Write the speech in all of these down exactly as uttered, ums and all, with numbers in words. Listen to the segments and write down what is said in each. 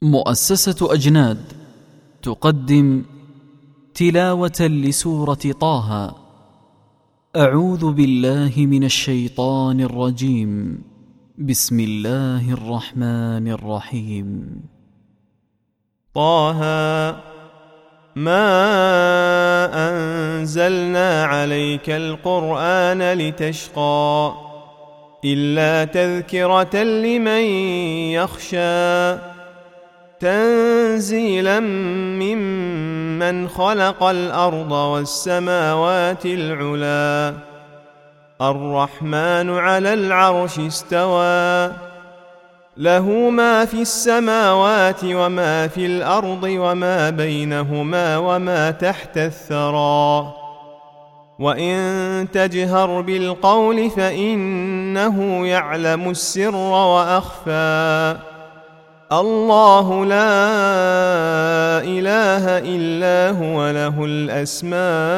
مؤسسة أجناد تقدم تلاوة لسورة طه. أعوذ بالله من الشيطان الرجيم. بسم الله الرحمن الرحيم. طه ما أنزلنا عليك القرآن لتشقى إلا تذكرة لمن يخشى تنزيلا ممن خلق الأرض والسماوات العلا الرحمن على العرش استوى له ما في السماوات وما في الأرض وما بينهما وما تحت الثرى وإن تجهر بالقول فإنه يعلم السر وأخفى الله لا إله إلا هو له الأسماء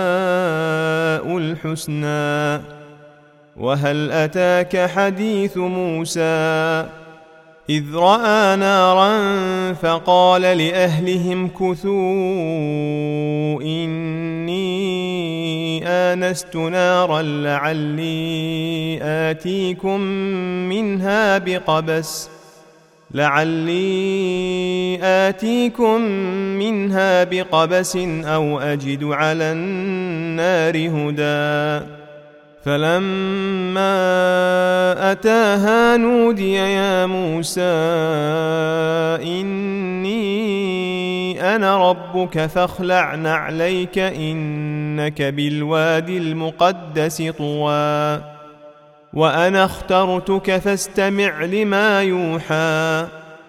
الحسنى. وهل أتاك حديث موسى إذ رأى نارا فقال لأهلهم كثوا إني آنست نارا لعلي آتيكم منها بقبس لعلي آتيكم منها بقبس أو أجد على النار هدى فلما أتاها نودي يا موسى إني أنا ربك فاخلع نعليك إنك بالوادي المقدس طوى وأنا اخترتك فاستمع لما يوحى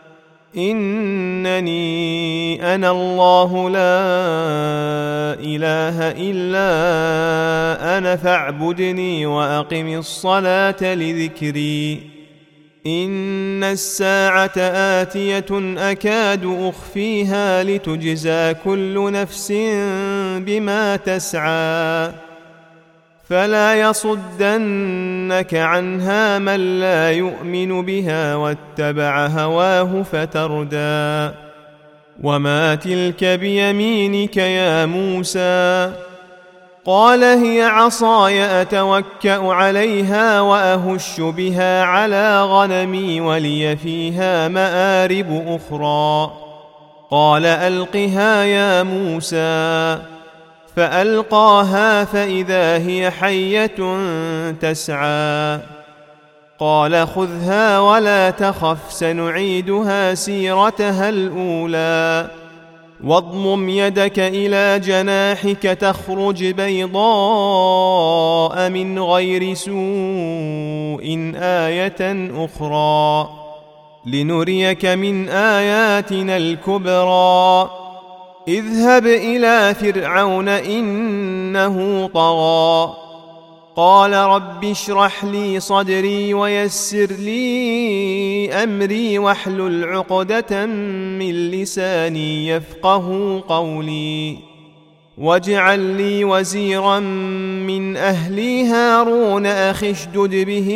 إنني أنا الله لا إله إلا أنا فاعبدني وأقم الصلاة لذكري إن الساعة آتية أكاد أخفيها لتجزى كل نفس بما تسعى فلا يصدنك عنها من لا يؤمن بها واتبع هواه فتردى وما تلك بيمينك يا موسى قال هي عصاي أتوكأ عليها وأهش بها على غنمي ولي فيها مآرب أخرى قال ألقها يا موسى فألقاها فإذا هي حية تسعى قال خذها ولا تخف سنعيدها سيرتها الأولى واضمم يدك إلى جناحك تخرج بيضاء من غير سوء آية أخرى لنريك من آياتنا الكبرى اذهب إلى فرعون إنه طغى قال رب اشرح لي صدري ويسر لي أمري واحلل عقدة من لساني يفقه قولي واجعل لي وزيرا من أهلي هارون أخي اشدد به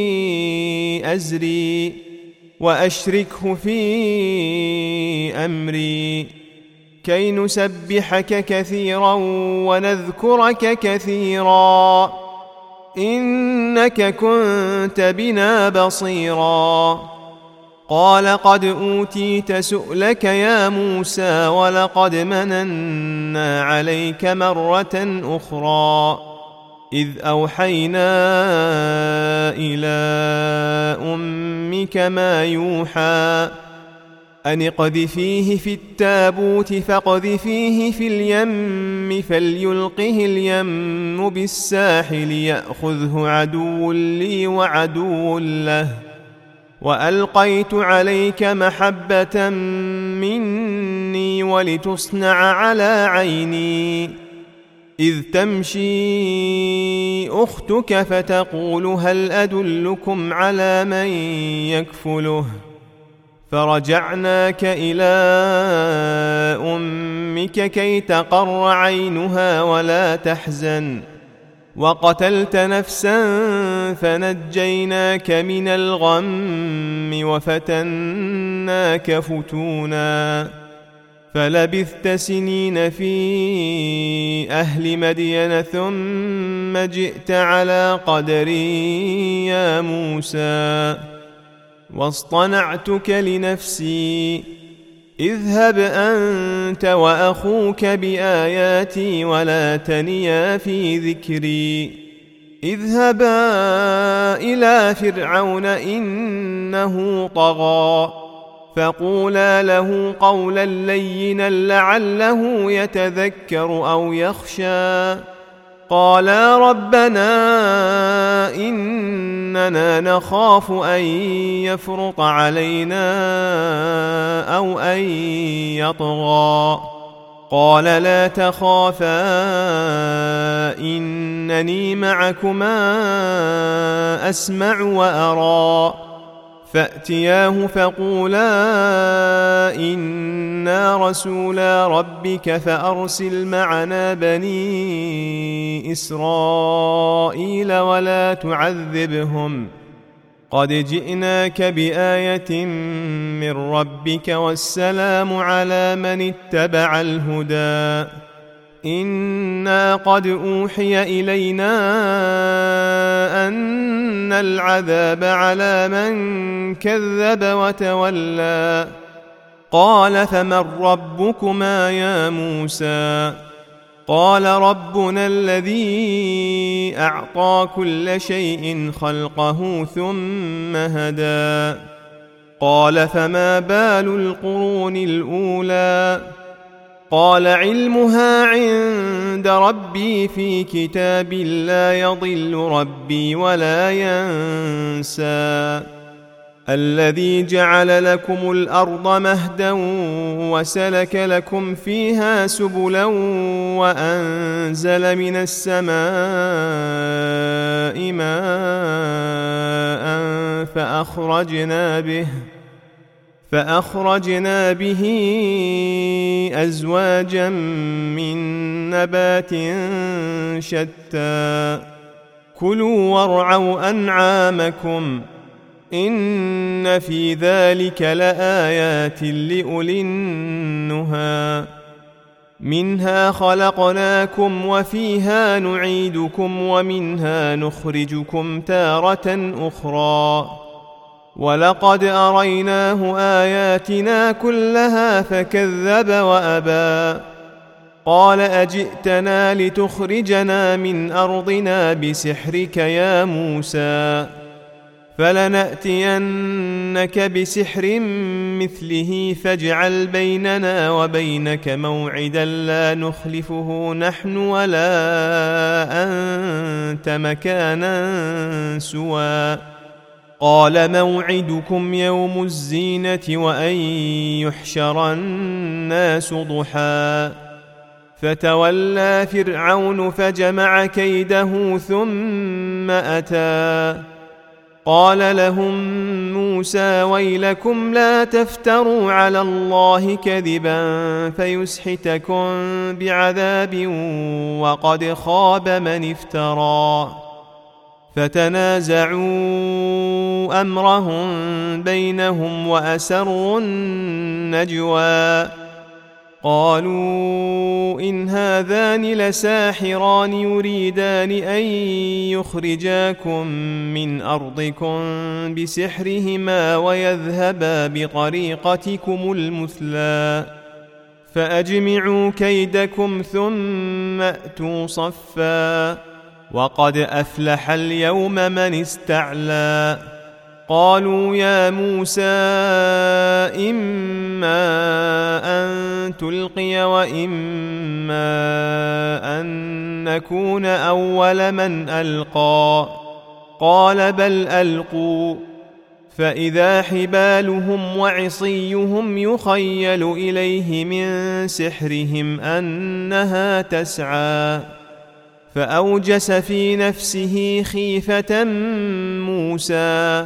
أزري وأشركه في أمري كي نسبحك كثيرا ونذكرك كثيرا إنك كنت بنا بصيرا قال قد أوتيت سؤلك يا موسى ولقد مننا عليك مرة أخرى إذ أوحينا إلى أمك ما يوحى أن اقذفيه في التابوت فاقذفيه في اليم فليلقه اليم بالساحل يأخذه عدو لي وعدو له وألقيت عليك محبة مني ولتصنع على عيني إذ تمشي أختك فتقول هل أدلكم على من يكفله فرجعناك إلى أمك كي تقر عينها ولا تحزن وقتلت نفسا فنجيناك من الغم وفتنا فتناك فتونا فلبثت سنين في أهل مدين ثم جئت على قدري يا موسى واصطنعتك لنفسي اذهب أنت وأخوك بآياتي ولا تنيا في ذكري اذهبا إلى فرعون إنه طغى فقولا له قولا لينا لعله يتذكر أو يخشى قالا ربنا إننا نخاف أن يفرط علينا أو أن يطغى قال لا تخافا إنني معكما أسمع وأرى فأتياه فقولا إنا رسولا ربك فأرسل معنا بني إسرائيل ولا تعذبهم قد جئناك بآية من ربك والسلام على من اتبع الهدى إنا قد أوحي إلينا أن العذاب على من كذب وتولى قال فمن ربكما يا موسى قال ربنا الذي أعطى كل شيء خلقه ثم هدى قال فما بال القرون الأولى قال علمها عند ربي في كتاب لا يضل ربي ولا ينسى الذي جعل لكم الأرض مهدا وسلك لكم فيها سبلا وأنزل من السماء ماء فأخرجنا به فأخرجنا به أزواجا من نبات شتى كلوا وارعوا أنعامكم إن في ذلك لآيات لأولي النهى منها خلقناكم وفيها نعيدكم ومنها نخرجكم تارة أخرى ولقد أريناه آياتنا كلها فكذب وأبى قال أجئتنا لتخرجنا من أرضنا بسحرك يا موسى فلنأتينك بسحر مثله فاجعل بيننا وبينك موعدا لا نخلفه نحن ولا أنت مكانا سوى قال موعدكم يوم الزينة وأن يحشر الناس ضحى فتولى فرعون فجمع كيده ثم أتى قال لهم موسى ويلكم لا تفتروا على الله كذبا فيسحتكم بعذاب وقد خاب من افترى فتنازعوا أمرهم بينهم وأسروا النجوى قالوا إن هذان لساحران يريدان أن يخرجاكم من أرضكم بسحرهما ويذهبا بطريقتكم المثلى فأجمعوا كيدكم ثم أتوا صفا وقد أفلح اليوم من استعلى قالوا يا موسى إما أن تلقي وإما أن نكون أول من ألقى قال بل ألقوا فإذا حبالهم وعصيهم يخيل إليه من سحرهم أنها تسعى فأوجس في نفسه خيفة موسى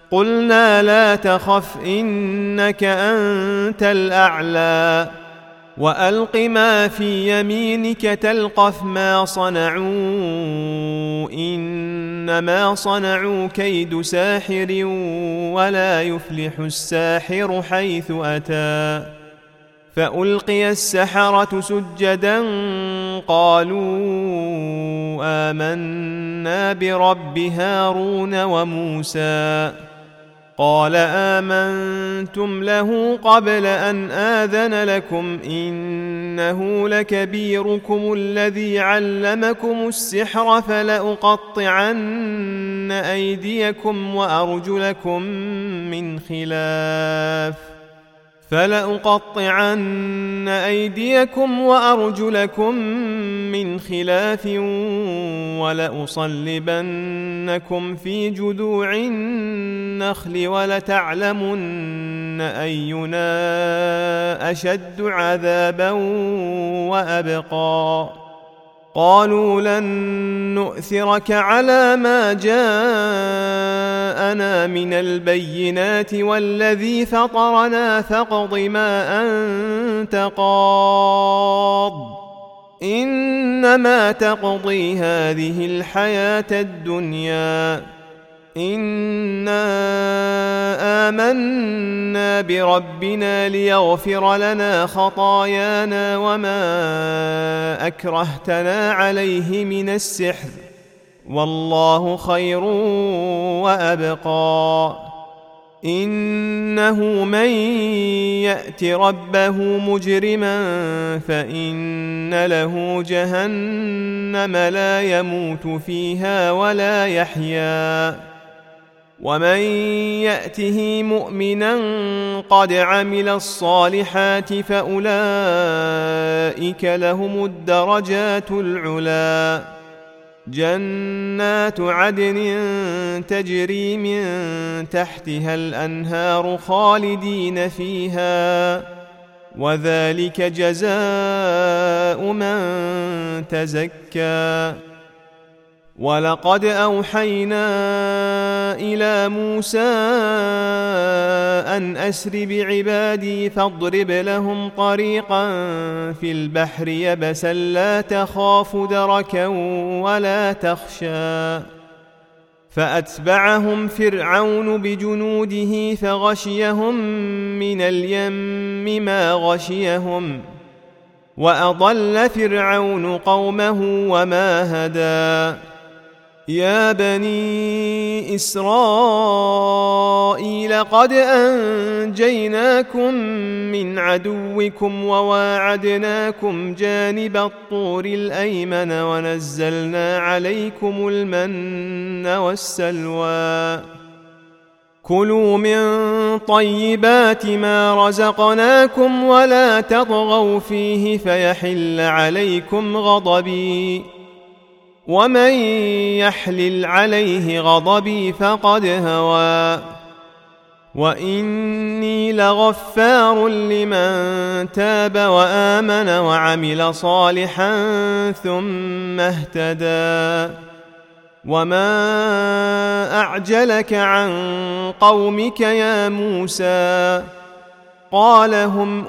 قلنا لا تخف إنك أنت الأعلى وألق ما في يمينك تلقف ما صنعوا إنما صنعوا كيد ساحر ولا يفلح الساحر حيث أتى. فألقي السحرة سجدا قالوا آمنا برب هارون وموسى. قال آمنتم له قبل أن آذن لكم إنه لكبيركم الذي علمكم السحر فلأقطعن أيديكم وأرجلكم من خلاف فلأقطعن أيديكم وأرجلكم من خلاف ولأصلبنكم في جذوع النخل ولتعلمن أينا أشد عذابا وأبقى. قالوا لن نؤثرك على ما جاءنا من البينات والذي فطرنا فاقض ما أنت قاض إنما تقضي هذه الحياة الدنيا إنا آمنا بربنا ليغفر لنا خطايانا وما أكرهتنا عليه من السحر والله خير وأبقى. إنه من يأت ربه مجرما فإن له جهنم لا يموت فيها ولا يحيا ومن يأته مؤمنا قد عمل الصالحات فأولئك لهم الدرجات العلا. جنات عدن تجري من تحتها الأنهار خالدين فيها وذلك جزاء من تزكى. ولقد أوحينا إلى موسى أن أسر بعبادي فاضرب لهم طريقا في البحر يبسا لا تخاف دركا ولا تخشى. فأتبعهم فرعون بجنوده فغشيهم من اليم ما غشيهم وأضل فرعون قومه وما هدى. يا بني إسرائيل قد أنجيناكم من عدوكم وواعدناكم جانب الطور الأيمن ونزلنا عليكم المن والسلوى. كلوا من طيبات ما رزقناكم ولا تطغوا فيه فيحل عليكم غضبي ومن يحلل عليه غضبي فقد هوى. وإني لغفار لمن تاب وآمن وعمل صالحا ثم اهتدى. وما أعجلك عن قومك يا موسى؟ قال هم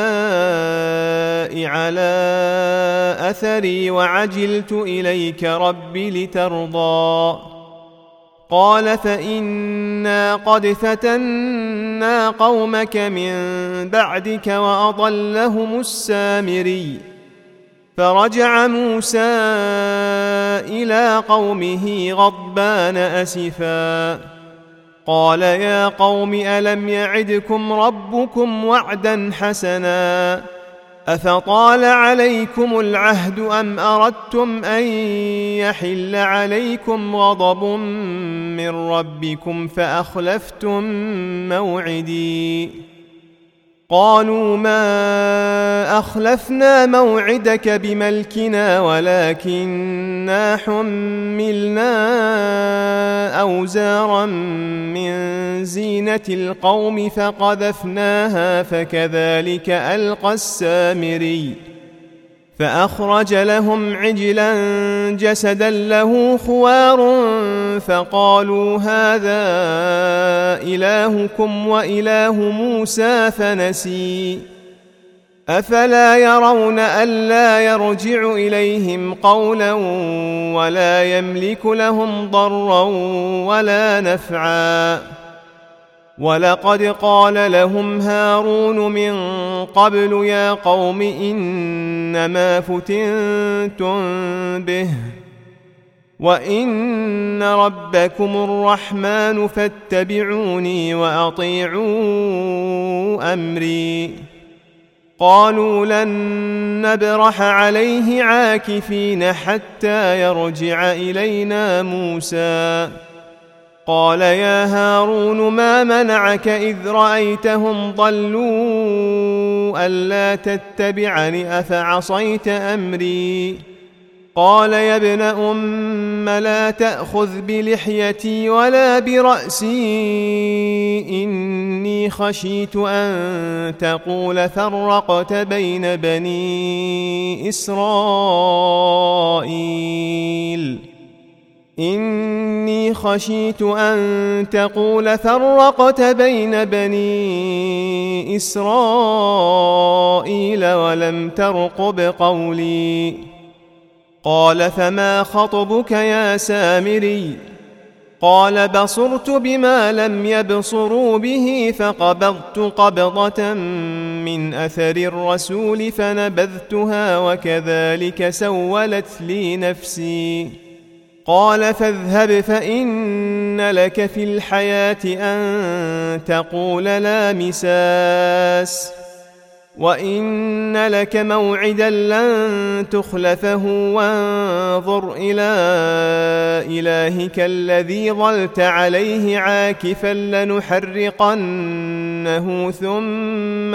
أولئك على أثري وعجلت إليك رب لترضى. قال فإنا قد فتنا قومك من بعدك وأضلهم السامري. فرجع موسى إلى قومه غضبان أسفا قال يا قوم ألم يعدكم ربكم وعدا حسنا أفطال عليكم العهد أم أردتم أن يحل عليكم غضب من ربكم فأخلفتم موعدي. قالوا ما أخلفنا موعدك بملكنا ولكننا حملنا أوزارا من زينة القوم فقذفناها فكذلك ألقى السامري. فأخرج لهم عجلا جسدا له خوار فقالوا هذا إلهكم وإله موسى فنسي. أفلا يرون ألا يرجع إليهم قولا ولا يملك لهم ضرا ولا نفعا ولقد قال لهم هارون من قبل يا قوم إنما فتنتم به وإن ربكم الرحمن فاتبعوني وأطيعوا أمري قالوا لن نبرح عليه عاكفين حتى يرجع إلينا موسى قال يا هارون ما منعك إذ رأيتهم ضلوا ألا تتبعني أفعصيت أمري قال يا ابن أم لا تأخذ بلحيتي ولا برأسي إني خشيت أن تقول فرقت بين بني إسرائيل إني خشيت أن تقول فرقت بين بني إسرائيل ولم ترقب قولي قال فما خطبك يا سامري قال بصرت بما لم يبصروا به فقبضت قبضة من أثر الرسول فنبذتها وكذلك سولت لي نفسي قال فاذهب فإن لك في الحياة أن تقول لا مساس وإن لك موعدا لن تخلفه وانظر إلى إلهك الذي ظلت عليه عاكفا لنحرقنه ثم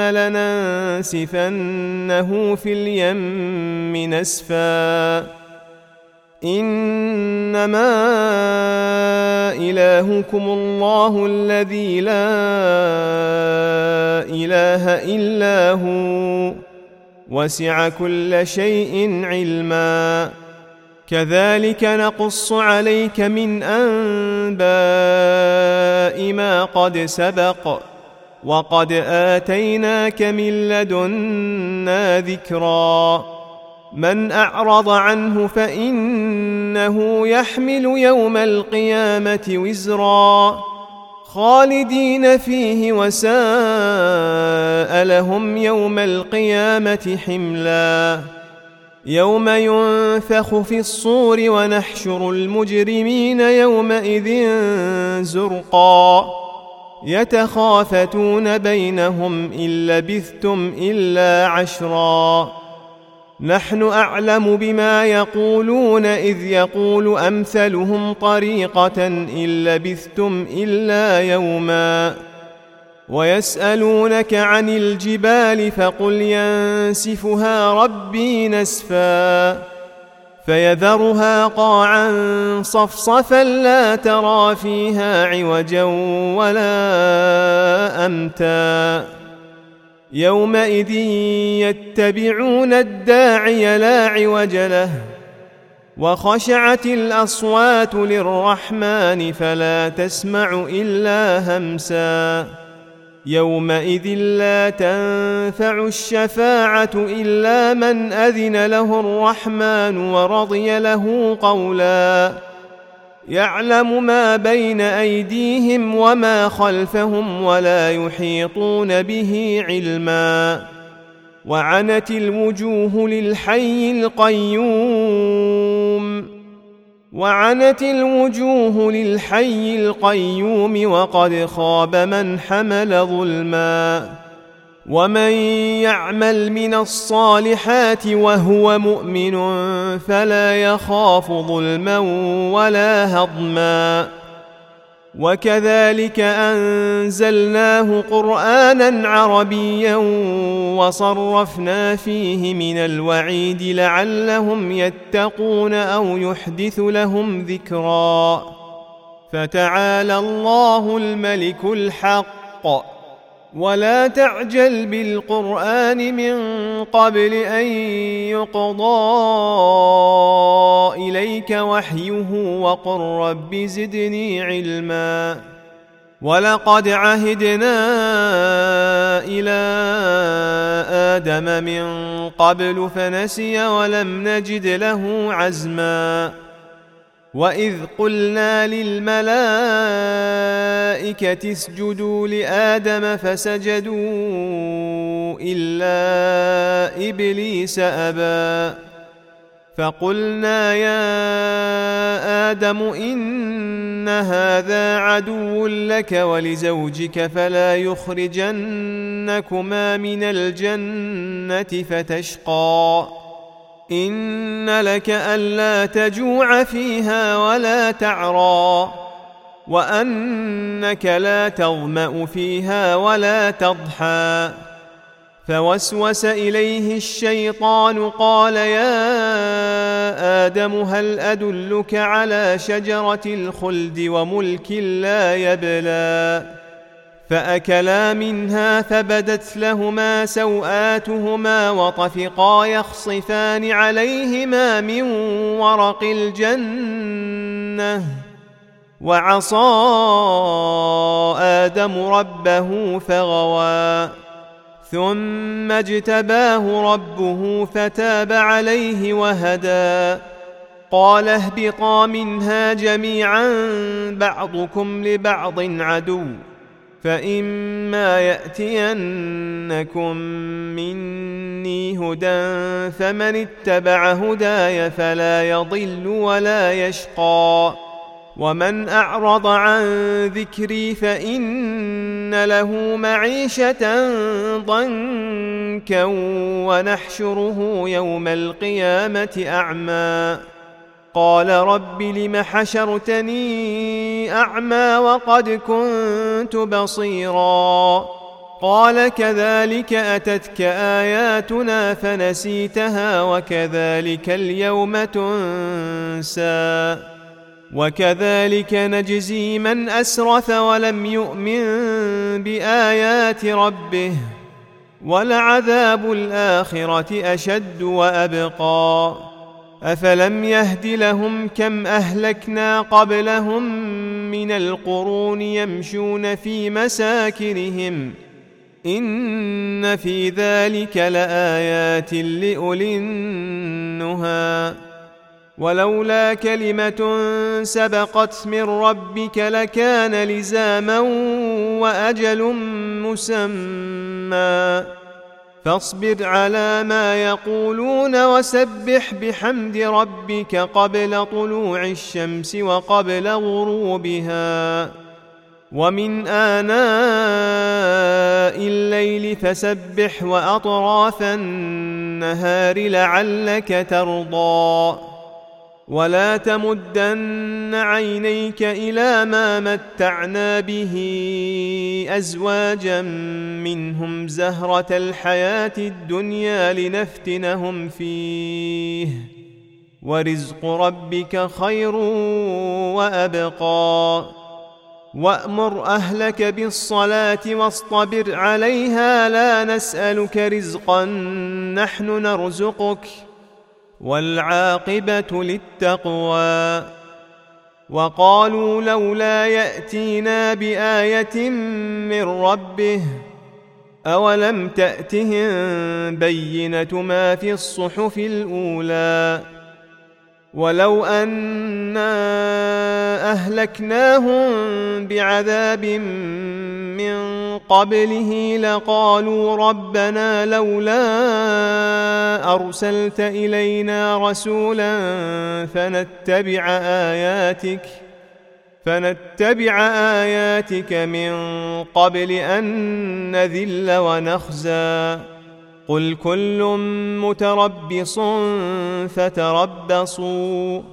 لننسفنه في اليم نسفا إنما إلهكم الله الذي لا إله إلا هو وسع كل شيء علما كذلك نقص عليك من أنباء ما قد سبق وقد آتيناك من لدنا ذكرا من أعرض عنه فإنه يحمل يوم القيامة وزرا خالدين فيه وساء لهم يوم القيامة حملا يوم ينفخ في الصور ونحشر المجرمين يومئذ زرقا يتخافتون بينهم إن لبثتم إلا عشرا نحن أعلم بما يقولون إذ يقول أمثلهم طريقة إن لبثتم إلا يوما ويسألونك عن الجبال فقل ينسفها ربي نسفا فيذرها قاعا صفصفا لا ترى فيها عوجا ولا أمتا يومئذ يتبعون الداعي لا عوج له وخشعت الأصوات للرحمن فلا تسمع إلا همسا يومئذ لا تنفع الشفاعة إلا من أذن له الرحمن ورضي له قولا يعلم ما بين أيديهم وما خلفهم ولا يحيطون به علما وعنت الوجوه للحي القيوم وعنت الوجوه للحي القيوم وقد خاب من حمل ظلما ومن يعمل من الصالحات وهو مؤمن فلا يخاف ظلما ولا هضما وكذلك أنزلناه قرآنا عربيا وصرفنا فيه من الوعيد لعلهم يتقون أو يحدث لهم ذكرا فتعالى الله الملك الحق ولا تعجل بالقرآن من قبل أن يقضى إليك وحيه وقل رب زدني علما ولقد عهدنا إلى آدم من قبل فنسي ولم نجد له عزما وإذ قلنا للملائكة اسجدوا لآدم فسجدوا إلا إبليس أبى فقلنا يا آدم إن هذا عدو لك ولزوجك فلا يخرجنكما من الجنة فتشقى إن لك ألا تجوع فيها ولا تعرى وأنك لا تظمأ فيها ولا تضحى فوسوس إليه الشيطان قال يا آدم هل أدلك على شجرة الخلد وملك لا يبلى فأكلا منها فبدت لهما سوآتهما وطفقا يخصفان عليهما من ورق الجنة وعصى آدم ربه فغوى ثم اجتباه ربه فتاب عليه وهدى قال اهبطا منها جميعا بعضكم لبعض عدو فإما يأتينكم مني هدى فمن اتبع هداي فلا يضل ولا يشقى ومن أعرض عن ذكري فإن له معيشة ضنكا ونحشره يوم القيامة أعمى قال رب لم حشرتني أعمى وقد كنت بصيرا قال كذلك أتتك آياتنا فنسيتها وكذلك اليوم تنسى وكذلك نجزي من أسرف ولم يؤمن بآيات ربه ولعذاب الآخرة أشد وأبقى أفلم يهد لهم كم أهلكنا قبلهم من القرون يمشون في مساكنهم إن في ذلك لآيات لأولي النهى ولولا كلمة سبقت من ربك لكان لزاما وأجل مسمى فاصبر على ما يقولون وسبح بحمد ربك قبل طلوع الشمس وقبل غروبها ومن آناء الليل فسبح وأطراف النهار لعلك ترضى ولا تمدن عينيك إلى ما متعنا به أزواجا منهم زهرة الحياة الدنيا لنفتنهم فيه ورزق ربك خير وأبقى وأمر أهلك بالصلاة واصطبر عليها لا نسألك رزقا نحن نرزقك والعاقبة للتقوى وقالوا لولا يأتينا بآية من ربه أولم تأتهم بينة ما في الصحف الأولى ولو أنا أهلكناهم بعذاب من قبله لقالوا ربنا لولا أرسلت إلينا رسولا فنتبع آياتك فنتبع آياتك من قبل أن نذل ونخزى قل كل متربص فتربصوا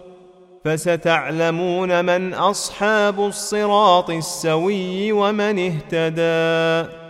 فستعلمون من أصحاب الصراط السوي ومن اهتدى